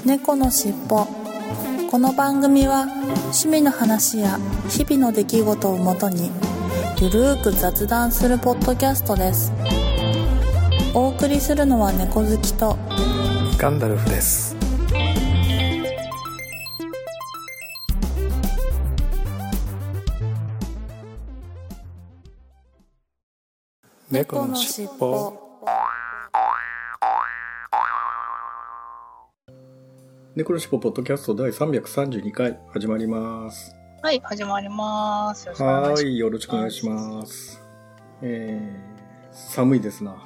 猫のしっぽ。この番組は趣味の話や日々の出来事をもとにゆるーく雑談するポッドキャストです。お送りするのは猫好きとガンダルフです。猫のしっぽ。猫のしっぽポッドキャスト第332回始まります。 はい、始まります。 はい、よろしくお願いします。寒いですな。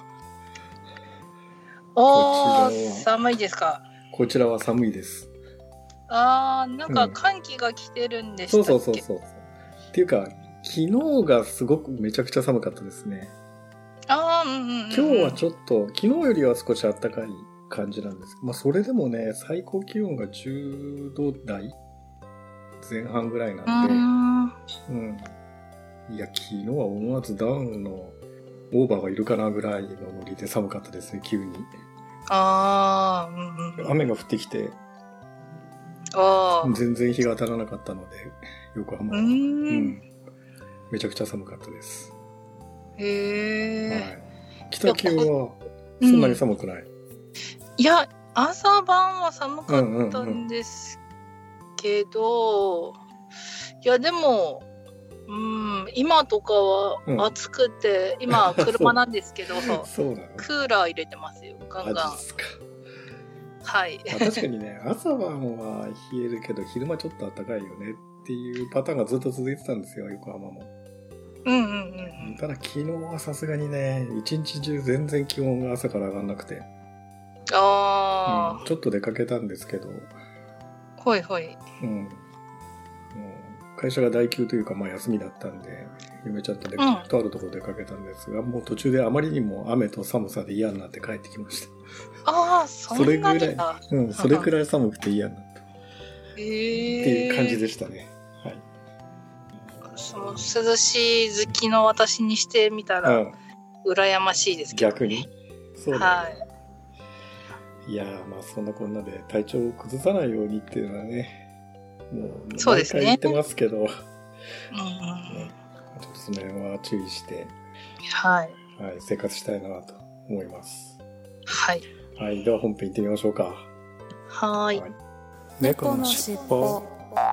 おー、寒いですか。 こちらは寒いです。 なんか寒気が来てるんでしたっけ？ そう。っていうか、昨日がすごくめちゃくちゃ寒かったですね。今日はちょっと、昨日よりは少し暖かい感じなんですけど、まあそれでもね、最高気温が10度台前半ぐらいなんで、いや、昨日は思わずダウンのオーバーがいるかなぐらいのノリで寒かったですね、急に。雨が降ってきて、全然日が当たらなかったので、横浜は、めちゃくちゃ寒かったです。北九はそんなに寒くない？ いや、朝晩は寒かったんですけど、いやでも、今とかは暑くて、今は車なんですけどそうなの？ クーラー入れてますよ、ガンガン。はい。 確かにね、朝晩は冷えるけど昼間ちょっと暖かいよねっていうパターンがずっと続いてたんですよ、横浜も。ただ昨日はさすがにね、一日中全然気温が朝から上がんなくて、ちょっと出かけたんですけど、会社が代休というか、まあ休みだったんで、嫁ちゃんととあるところ出かけたんですが、もう途中であまりにも雨と寒さで嫌になって帰ってきました。 それぐらい、 それくらい寒くて嫌になった。っていう感じでしたね。はい。 その涼しい好きの私にしてみたら、羨ましいですけど、ね。 逆にそうだね。いやー、まあそんなこんなで体調を崩さないようにっていうのはね、もう毎回言ってますけど、ちょっとその辺は注意して、生活したいなと思います。はい、では本編行ってみましょうか。 猫のしっぽ。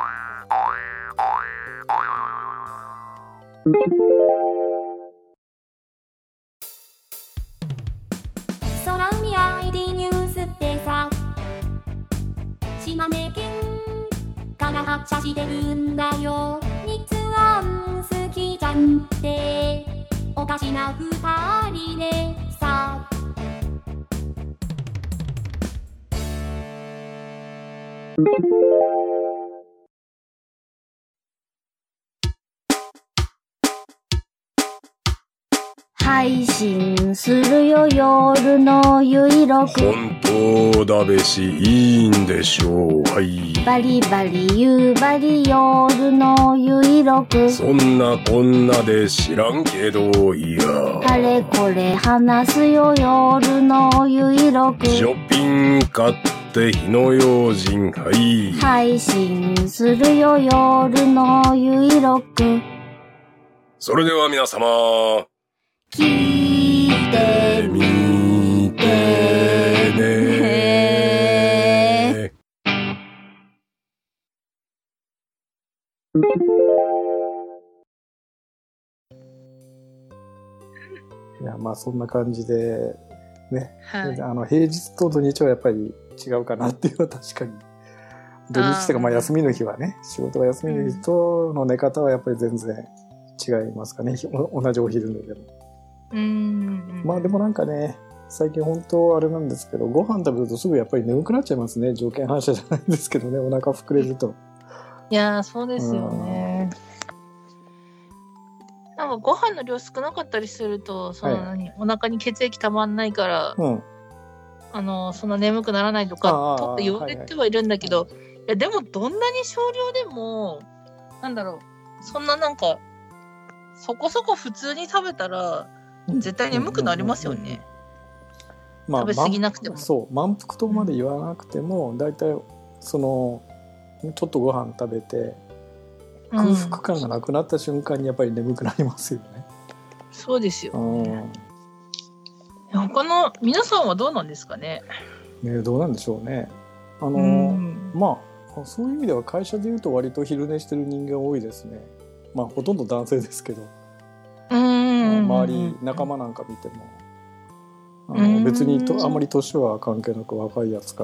空海 ID ニュースってさ、島根県から発車してるんだよ。日安好きじゃんっておかしな二人でさ。配信するよ夜のゆいろく。 本当だべしいいんでしょう。 バリバリ夕張夜のゆいろく。 そんなこんなで知らんけど、いやあれこれ話すよ夜のゆいろく。 ショッピング買って火の用心。 配信するよ夜のゆいろく。 それでは皆様聞いてみてね。 いや、まあそんな感じでね、平日と土日はやっぱり違うかなっていうのは確かに。土日とかまあ休みの日はね、仕事が休みの日との寝方はやっぱり全然違いますかね。同じお昼寝でも。まあでもなんかね、最近本当あれなんですけど、ご飯食べるとすぐやっぱり眠くなっちゃいますね。条件反射じゃないんですけどね、お腹膨れると。 いやー、そうですよね。なんかご飯の量少なかったりすると、お腹に血液たまんないから、そんな眠くならないとかとって言われてはいるんだけど、いやでもどんなに少量でも、そんななんかそこそこ普通に食べたら絶対眠くなりますよね。 食べ過ぎなくても。 そう満腹とまで言わなくても、だいたいそのちょっとご飯食べて空腹感がなくなった瞬間にやっぱり眠くなりますよね。 そうですよ、ね。他の皆さんはどうなんですかね。 どうなんでしょうね。まあそういう意味では会社でいうと割と昼寝してる人間多いですね。まあほとんど男性ですけど、周り仲間なんか見ても別にあんまり年は関係なく若いやつから、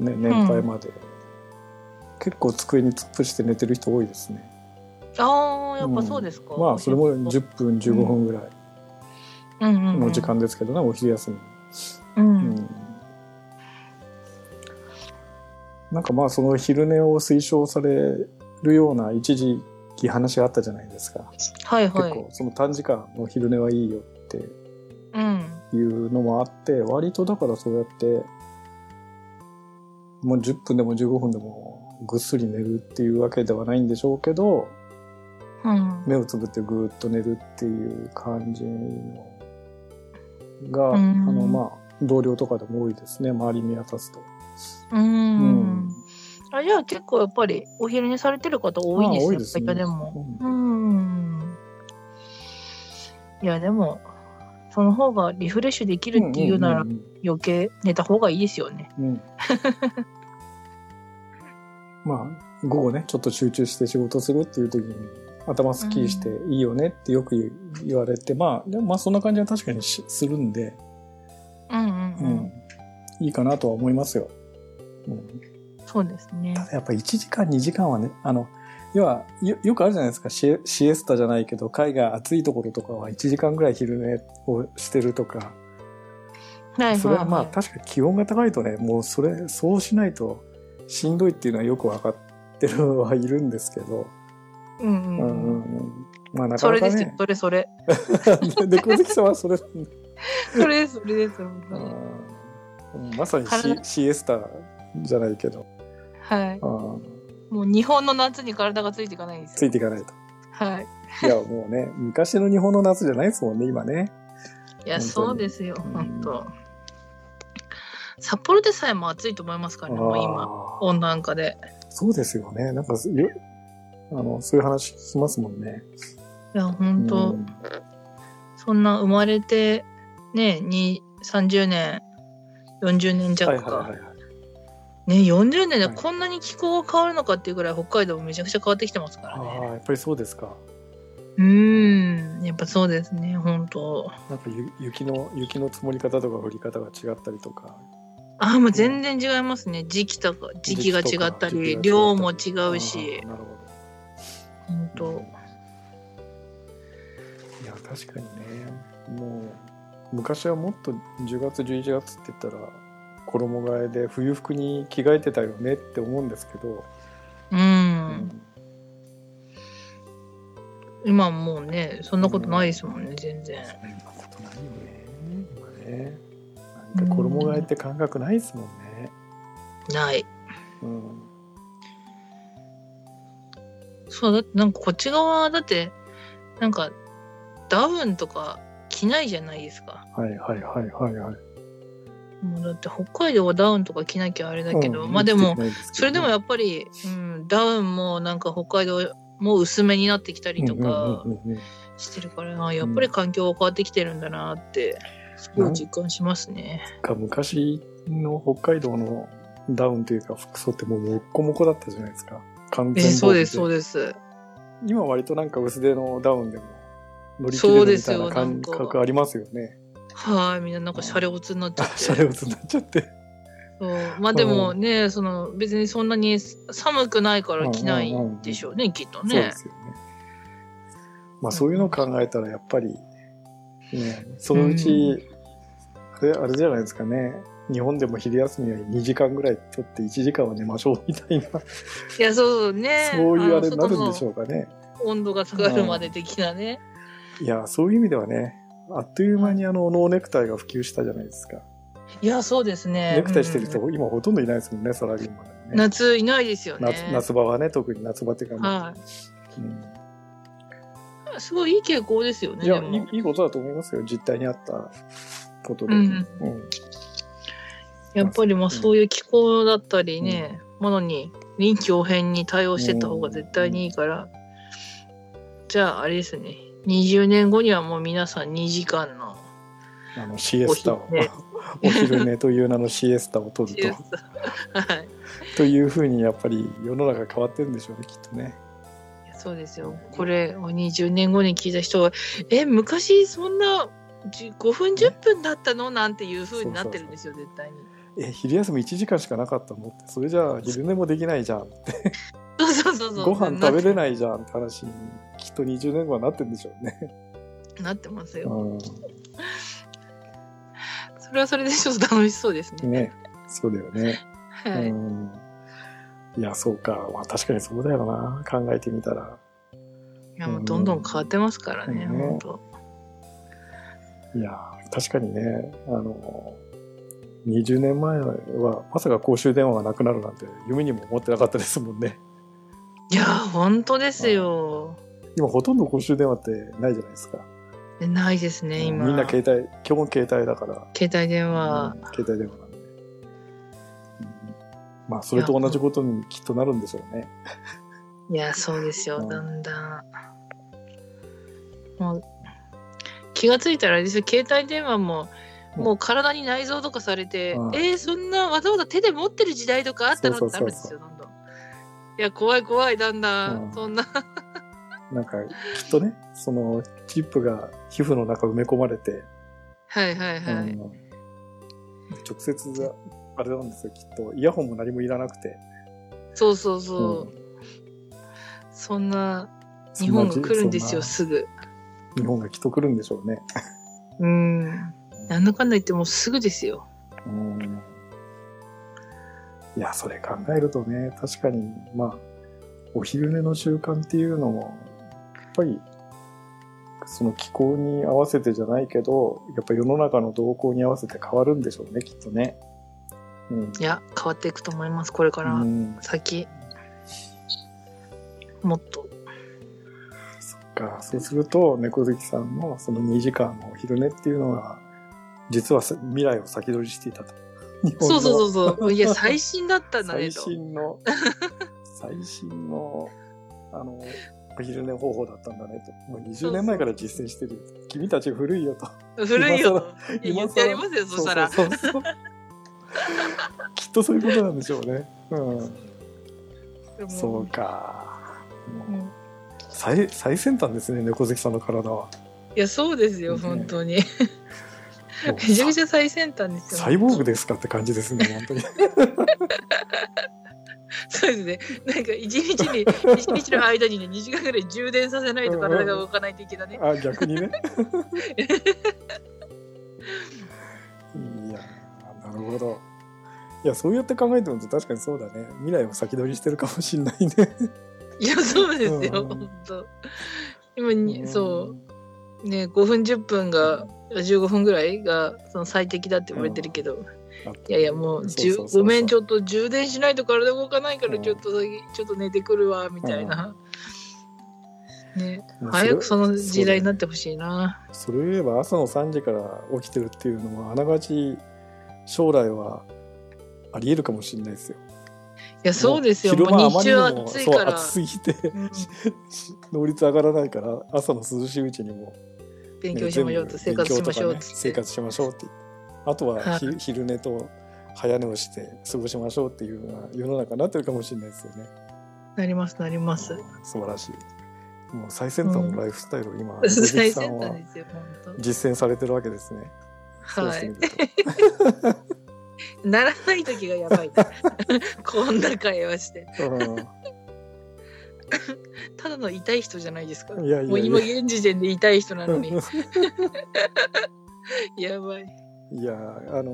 ね、年配まで、結構机に突っ伏して寝てる人多いですね。 ああ、やっぱそうですか。 まあそれも10分15分ぐらいの時間ですけどね、お昼休み。なんかまあその昼寝を推奨されるような一時期話があったじゃないですか。 はいはい。 結構その短時間の昼寝はいいよっていうのもあって、割とだからそうやってもう10分でも15分でもぐっすり寝るっていうわけではないんでしょうけど、目をつぶってぐーっと寝るっていう感じのが、まあ同僚とかでも多いですね、周り見渡すと。 あ、じゃあ結構やっぱりお昼寝されてる方多いですね。多いですね。でもいやでもその方がリフレッシュできるっていうなら余計寝た方がいいですよね。 まあ午後ねちょっと集中して仕事するっていう時に頭すっきりしていいよねってよく言われて、まあでもまあそんな感じは確かにするんで、いいかなとは思いますよ。 そうですね。 ただやっぱり1時間2時間はね、要は よくあるじゃないですか、シエスタじゃないけど海外暑いところとかは1時間ぐらい昼寝をしてるとか、それはまあ確かに気温が高いとね、もうそうしないとしんどいっていうのはよく分かってるはいるんですけど、まあなかなかね、 それですよ、それで小関さんはそれそれですまさにシエスタじゃないけど、 もう日本の夏に体がついていかないんですよ。 ついていかないと。いやもうね、昔の日本の夏じゃないですもんね今ね。 いやそうですよ、本当。札幌でさえも暑いと思いますからね、もう今温暖化で。そうですよね。なんかそういう話聞きますもんね。 いや本当、そんな生まれてね30年40年弱か、ね、40年でこんなに気候が変わるのかっていうぐらい北海道もめちゃくちゃ変わってきてますからね。 やっぱりそうですか。 やっぱそうですね、本当。 なんか雪の積もり方とか降り方が違ったりとか。 もう全然違いますね。時期が違ったり、量も違うし。なるほど。本当。 いや確かにね、もう昔はもっと10月11月って言ったら衣替えで冬服に着替えてたよねって思うんですけど、 今もうねそんなことないですもんね、全然。 そんなことないよね今ね。なんか衣替えって感覚ないですもんね。 ない。そうだってなんかこっち側だってなんかダウンとか着ないじゃないですか。もうだって北海道はダウンとか着なきゃあれだけど、まあでもそれでもやっぱり、ダウンもなんか北海道も薄めになってきたりとかしてるからな、やっぱり環境が変わってきてるんだなってすごい実感しますね。 昔の北海道のダウンというか服装ってもうもっこもこだったじゃないですか。完全防備で。そうです。今割となんか薄手のダウンでも乗り切れるみたいな感覚ありますよね。みんななんかシャレオツになっちゃって。 シャレオツになっちゃって。 まあでもね、別にそんなに寒くないから着ないんでしょうね、きっとね。 そうですよね。まあそういうのを考えたらやっぱりね、そのうち、あれじゃないですかね。日本でも昼休みは2時間ぐらい取って1時間は寝ましょうみたいな。いやそうね。 そういうあれになるんでしょうかね。 温度が下がるまで的なね。 いやそういう意味ではね、あっという間にノーネクタイが普及したじゃないですか。 いやそうですね。 ネクタイしてる人、今ほとんどいないですもんね、サラリーマンでもね。 夏いないですよね。 夏場はね、特に夏場っていうか、 すごいいい傾向ですよね。 いやいいことだと思いますよ、実態にあったことで、 やっぱりそういう気候だったりね、ものに臨機応変に対応してった方が絶対にいいから、じゃああれですね、20年後にはもう皆さん2時間のシエスタをお昼寝という名のシエスタを取ると、はい、というふうにやっぱり世の中変わってるんでしょうね、きっとね。 そうですよ。これを20年後に聞いた人は昔そんな5分10分だったのなんていうふうになってるんですよ、絶対に。 昼休み1時間しかなかったのって、それじゃあ昼寝もできないじゃんってそうご飯食べれないじゃんって話にきっと20年後はなってるんでしょうね。 なってますよ。それはそれでちょっと楽しそうですね。 ね、そうだよね。はい。いや、そうか。確かにそうだよな。考えてみたら。 いや、もうどんどん変わってますからね、本当。 いや、確かにね、20年前はまさか公衆電話がなくなるなんて夢にも思ってなかったですもんね。 いや、本当ですよ。 今ほとんど公衆電話ってないじゃないですか。 ないですね、今。 みんな基本携帯だから。 携帯電話。 携帯電話なんで。それと同じことにきっとなるんでしょうね。 いや、そうですよ、だんだん。もう、気がついたらあれですよ、携帯電話も、もう体に内蔵とかされて、そんなわざわざ手で持ってる時代とかあったのってなるんですよ、どんどん。いや、怖い、だんだん、そんな。 なんか、きっとね、その、チップが皮膚の中埋め込まれて、 直接、あれなんですよ、きっと。イヤホンも何もいらなくて。 そう。そんな、日本が来るんですよ、すぐ。 日本がきっと来るんでしょうね。 なんだかんだ言ってもうすぐですよ。 いや、それ考えるとね、確かに、お昼寝の習慣っていうのも、やっぱり、その気候に合わせてじゃないけど、やっぱり世の中の動向に合わせて変わるんでしょうね、きっとね。 いや、変わっていくと思います、これから先。もっと。 そっか、そうすると、猫好きさんのその2時間のお昼寝っていうのが、実は未来を先取りしていたと。 そう。いや、最新だったんだねと。 最新の、お昼寝方法だったんだねと。もう20年前から実践してる。君たち古いよと。 古いよと。言ってやりますよ、そしたら。 そうきっとそういうことなんでしょうね。そうか。最先端ですね、猫好きさんの体は。 いや、そうですよ、本当に。めちゃくちゃ最先端ですよ。 サイボーグですかって感じですね、本当に。 そうですね。なんか一日の間にね、2時間ぐらい充電させないと体が動かないといけないね。 逆にね。いや、なるほど。いや、そうやって考えてみると確かにそうだね。未来を先取りしてるかもしれないね。 いや、そうですよ、本当。今に、そうね、5分10分が15分ぐらいがその最適だって言われてるけど、いやもうごめん、ちょっと充電しないと体動かないからちょっと寝てくるわみたいな、ね、早くその時代になってほしいな。 それを言えば朝の3時から起きてるっていうのはあながち将来はありえるかもしれないですよ。 いや、そうですよ。もう日中暑いから。 暑すぎて、能率上がらないから朝の涼しいうちにも勉強しましょうと、生活しましょうって。 生活しましょうって。あとは昼寝と早寝をして過ごしましょうっていうような世の中になってるかもしれないですよね。 なります。 素晴らしい。もう最先端のライフスタイルを今、 最先端ですよ、本当。 実践されてるわけですね。 はい。ならない時がやばいな。こんな会話して。ただの痛い人じゃないですか。もう今現時点で痛い人なのに。やばい。 いや、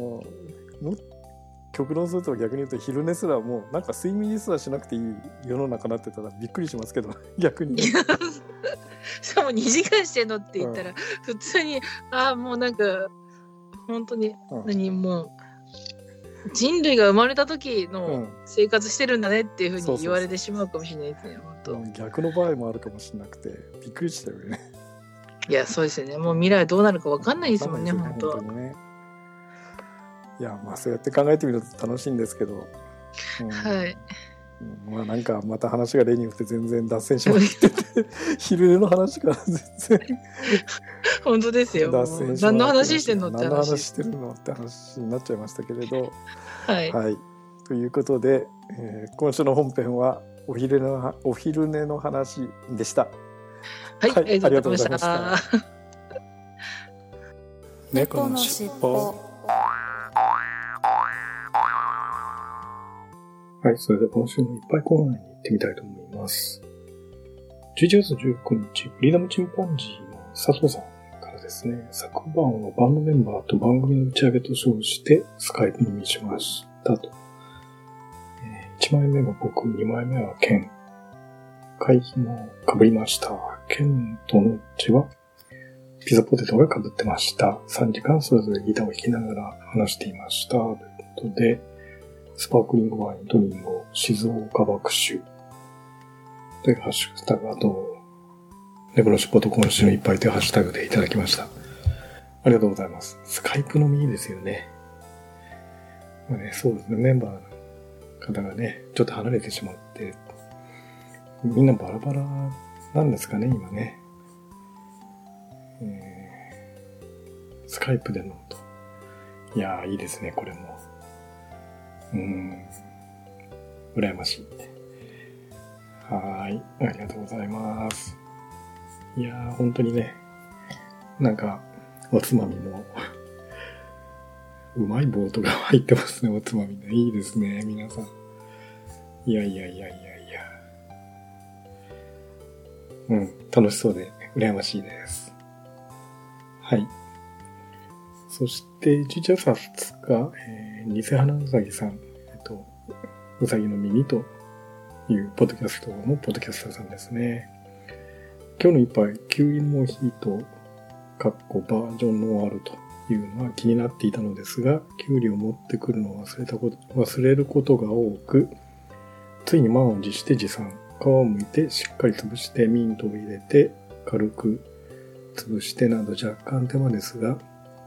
極論すると逆に言うと昼寝すらもうなんか睡眠にすらしなくていい世の中になってたらびっくりしますけど、逆に。しかも2時間してんのって言ったら、普通にもうなんか本当に、もう人類が生まれた時の生活してるんだねっていうふうに言われてしまうかもしれないですね。本当。 逆の場合もあるかもしれなくてびっくりしたよね。 いや、そうですよね。もう未来どうなるか分かんないですもんね、本当。 本当にね。 いや、まあそうやって考えてみると楽しいんですけど、 はい。 まあなんかまた話が例によって全然脱線しまくってて昼寝の話から全然本当ですよ。 脱線し何の話してんのって何の話してるのって話になっちゃいましたけれど、 はい、 はい、ということで、今週の本編はお昼寝の話でした。 はい、はい、ありがとうございました。 猫のしっぽ。 はい、それでは今週のいっぱいコーナーに行ってみたいと思います。11月19日、フリーダムチンパンジーの佐藤さんからですね、昨晩はバンドメンバーと番組の打ち上げと称してスカイプに見しましたと。1枚目が僕、2枚目はケン。会費も被りました。ケンとノッチはピザポテトが被ってました。3時間それぞれギターを弾きながら話していました。ということで、スパークリングワインとリンゴ、静岡爆酒というハッシュタグ、あと、猫のしっぽと今週のいっぱいというハッシュタグでいただきました。ありがとうございます。スカイプのみいいですよね。まあね、そうですね、メンバーの方がね、ちょっと離れてしまって、みんなバラバラなんですかね、今ね。スカイプでのと。いやー、いいですね、これも。羨ましい。はい、ありがとうございます。いやー、本当にね、なんか、おつまみも、うまい棒とか入ってますね、おつまみね。いいですね、皆さん。いや。楽しそうで、羨ましいです。はい。そして、11月2日、偽花うさぎさん、うさぎの耳というポッドキャストのポッドキャスターさんですね。今日の一杯、キウイモヒート、バージョンノワールというのは気になっていたのですが、キュウリを持ってくるのを忘れることが多く、ついに満を持して持参。皮を剥いてしっかり潰してミントを入れて軽く潰してなど若干手間ですが、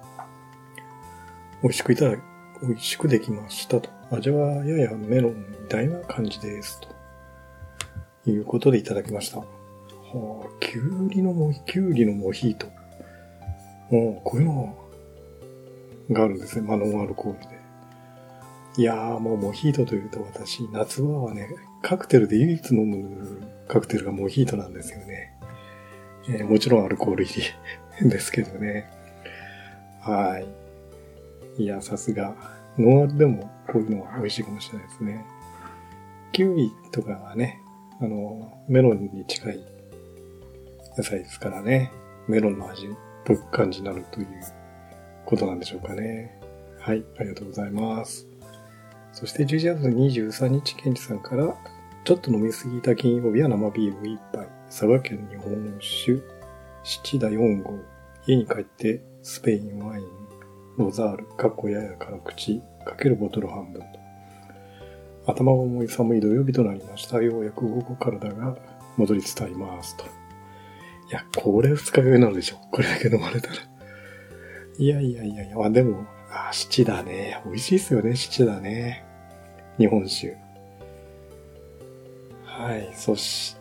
美味しくできましたと。味はややメロンみたいな感じですということでいただきました。はあ、キュウリのモヒート。こういうのがあるんですね。ノンアルコールで。いやー、もうモヒートというと私、夏場はね、カクテルで唯一飲むカクテルがモヒートなんですよね。もちろんアルコール入りですけどね。はい。いや、さすが。ノンアルでもこういうのは美味しいかもしれないですね。キウイとかはね、メロンに近い野菜ですからね。メロンの味っぽい感じになるということなんでしょうかね。はい、ありがとうございます。そして11月23日、ケンジさんから、ちょっと飲みすぎた金曜日は生ビール1杯、佐賀県日本酒、七田4号、家に帰ってスペインワイン、ロザール、やや辛口、かけるボトル半分と。頭が重い寒い土曜日となりました。ようやく午後体が戻りつつありますと。いや、これ2日酔いなのでしょ。これだけ飲まれたら。いや、でも、七田ね。美味しいですよね、七田ね。日本酒。はい。そして、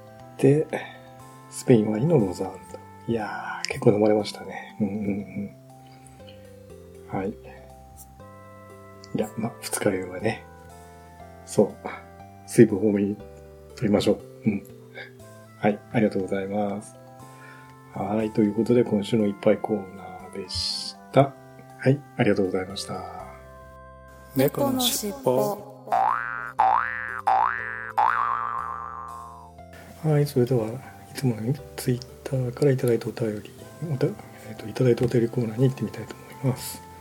スペインワインのロザールと。いやー、結構飲まれましたね。はい。いや、二日酔いはね。そう。水分多めに取りましょう。はい。ありがとうございます。はい。ということで、今週のいっぱいコーナーでした。はい。ありがとうございました。 猫のしっぽ。 はい。それでは、いつものようにツイッターからいただいたお便り、いただいたお便りコーナーに行ってみたいと思います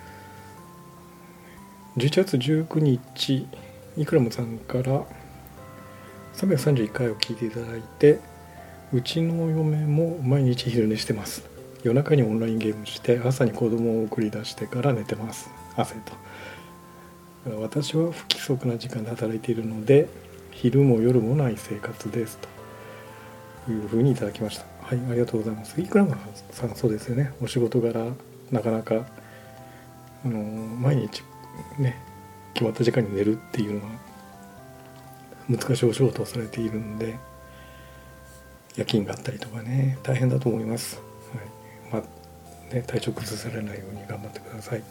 。11月19日、イクラムさんから331回を聞いていただいて、うちの嫁も毎日昼寝してます。夜中にオンラインゲームして朝に子供を送り出してから寝てます。汗と。私は不規則な時間で働いているので昼も夜もない生活ですというふうにいただきました。はい、ありがとうございます。イクラムさんそうですよね。お仕事柄なかなか毎日ね、決まった時間に寝るっていうのは難しいお仕事をされているんで、夜勤があったりとかね、大変だと思います。はい。まあね、体調崩されないように頑張ってください。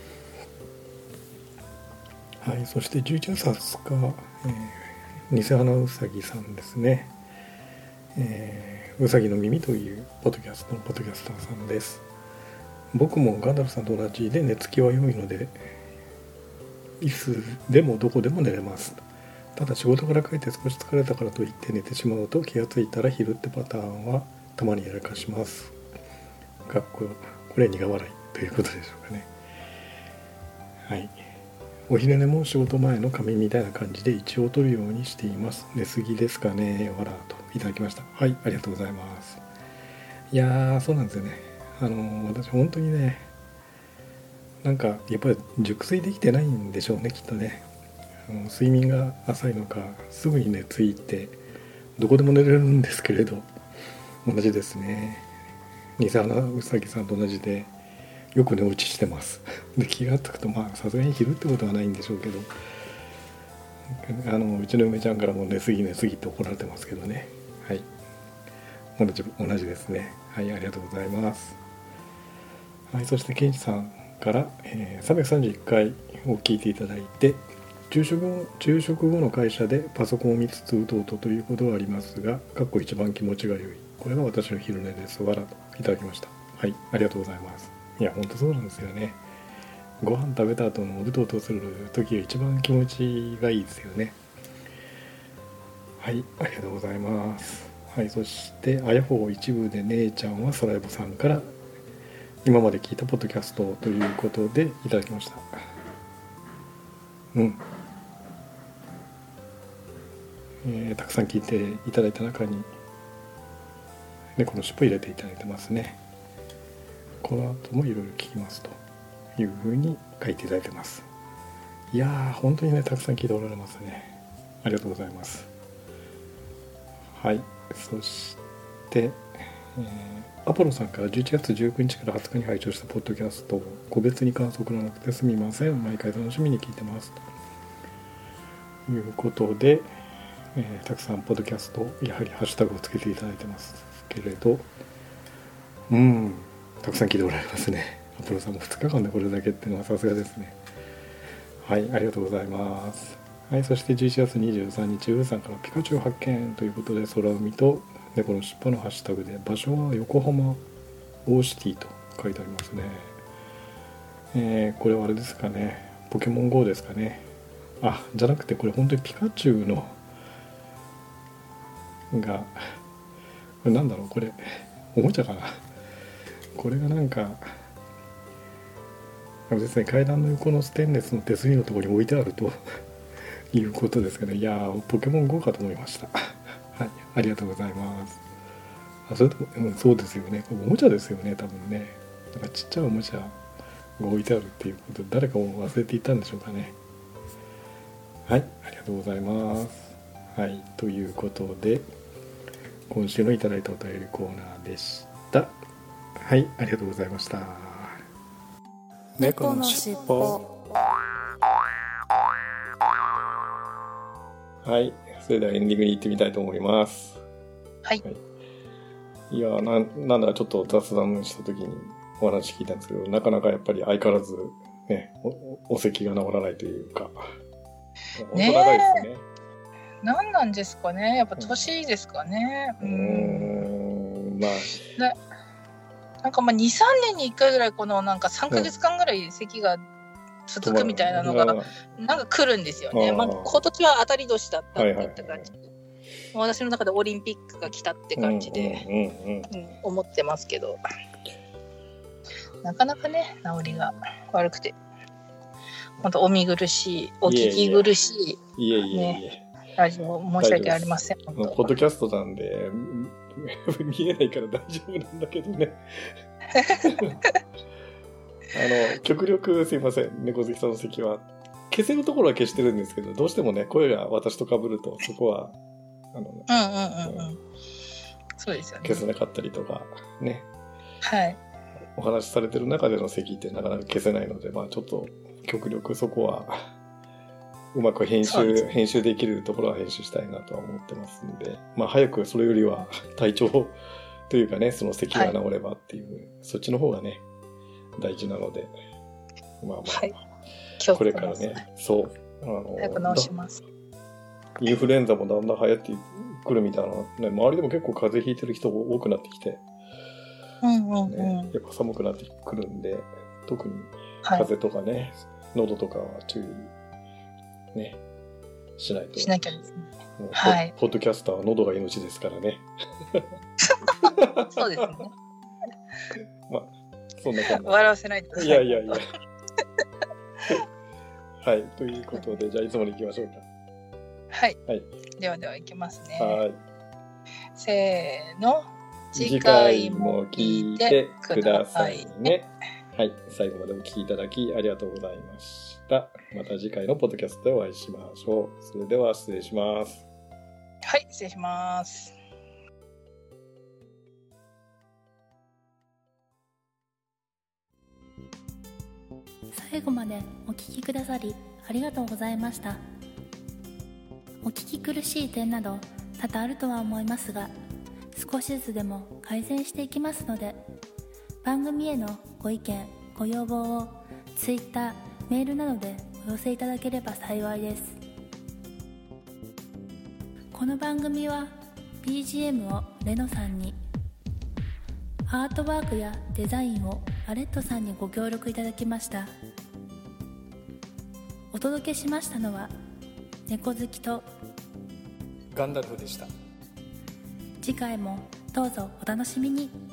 はい。そして11月20日、偽花うさぎさんですね。うさぎの耳というポッドキャストのポッドキャスターさんです。僕もガンダルさんと同じで寝つきは良いので、いつでもどこでも寝れます。ただ仕事から帰って少し疲れたからといって寝てしまうと気がついたら昼ってパターンはたまにやらかします。これ苦笑いということでしょうかね。はい。お昼寝も仕事前の仮眠みたいな感じで一応取るようにしています。寝すぎですかね、わらといただきました。はい、ありがとうございます。いやー、そうなんですよね。私本当にね、なんかやっぱり熟睡できてないんでしょうね、きっとね。睡眠が浅いのか、すぐに寝ついてどこでも寝れるんですけれど、同じですね。偽花うさぎさんと同じでよく寝落ちしてます。で、気がつくとさすがに昼ってことはないんでしょうけど、うちの嫁ちゃんからも寝すぎって怒られてますけどね。はい、同じですね。はい、ありがとうございます。はい、そしてケンジさんから、331回を聞いていただいて、昼食後の会社でパソコンを見つつうとうとということはありますが、一番気持ちが良い。これが私の昼寝です。わらといただきました。はい、ありがとうございます。いや、本当そうなんですよね。ご飯食べた後のうとうとする時が一番気持ちがいいですよね。はい、ありがとうございます。はい、そしてあやほ一部で姉ちゃんはソライボさんから今まで聞いたポッドキャストということでいただきました。たくさん聞いていただいた中に猫の尻尾入れていただいてますね。この後もいろいろ聞きますというふうに書いていただいてます。いやー、本当にね、たくさん聞いておられますね。ありがとうございます。はい、そしてアポロさんから11月19日から20日に拝聴したポッドキャスト、個別に感想を送らなくてすみません。毎回楽しみに聞いてますということで、たくさんポッドキャスト、やはりハッシュタグをつけていただいてますけれど、たくさん聞いておられますね。アポロさんも2日間でこれだけっていうのはさすがですね。はい、ありがとうございます。はい、そして11月23日、ウーさんからピカチュウ発見ということで、空海と猫の尻尾のハッシュタグで、場所は横浜オーシティと書いてありますね。これはあれですかね、ポケモン GO ですかね。じゃなくてこれ本当にピカチュウのこれなんだろう、これおもちゃかな。これがなんかですね、階段の横のステンレスの手すりのところに置いてあるということですかね。いやー、ポケモン GO かと思いました。はい、ありがとうございます。それとも、そうですよね。おもちゃですよね、多分ね。なんかちっちゃいおもちゃが置いてあるっていうことで、誰かも忘れていたんでしょうかね。はい、ありがとうございます。はい、ということで、今週のいただいたお便りコーナーでした。はい、ありがとうございました。 猫のしっぽ。 はい、それではエンディングに行ってみたいと思います。 はい。 いや、なんだかちょっと雑談した時にお話聞いたんですけど、なかなかやっぱり相変わらずね、お咳が治らないというか、本当長いですね。 何なんですかね、やっぱ年ですかね。なんか2、3年に1回ぐらいこのなんか3ヶ月間ぐらい咳が続くみたいなのがなんか来るんですよね。今年は当たり年だったって感じ。私の中でオリンピックが来たって感じで思ってますけど、なかなかね治りが悪くて、本当お見苦しい、お聞き苦しいねラジオ申し訳ありません。 ポッドキャストなんで見えないから大丈夫なんだけどね。極力すいません、猫好きさんの席は消せるところは消してるんですけど、どうしてもね声が私と被るとそこはそうですよね、 消せなかったりとかね、 はい、 お話しされてる中での席ってなかなか消せないので、ちょっと極力そこはうまく編集できるところは編集したいなとは思ってますんで、まあ早くそれよりは体調というかね、その咳が治ればっていう、そっちの方がね大事なので、まあまあ、これからね、そう早く治します。 インフルエンザもだんだん流行ってくるみたいな、ね、周りでも結構風邪ひいてる人多くなってきて、ね、やっぱ寒くなってくるんで、特に風邪とかね、喉とかは注意ねしないと。 しなきゃですね。 はい。ポッドキャスターは喉が命ですからね。 そうですね。 まあそんな感じ。 笑わせないでください。 いやいやいや。はい、ということで、じゃあいつもに行きましょうか。 はい。 はい。 ではでは行きますね。 はい。 せーの。 次回も聞いてくださいね。はい。最後までお聞きいただきありがとうございました。また次回のポッドキャストでお会いしましょう。それでは失礼します。 はい、失礼します。 最後までお聞きくださりありがとうございました。お聞き苦しい点など多々あるとは思いますが、少しずつでも改善していきますので、番組へのご意見ご要望を Twitter、メールなどでお寄せいただければ幸いです。この番組は BGM をレノさんに、アートワークやデザインをアレットさんにご協力いただきました。お届けしましたのは猫好きとガンダルフでした。 次回もどうぞお楽しみに。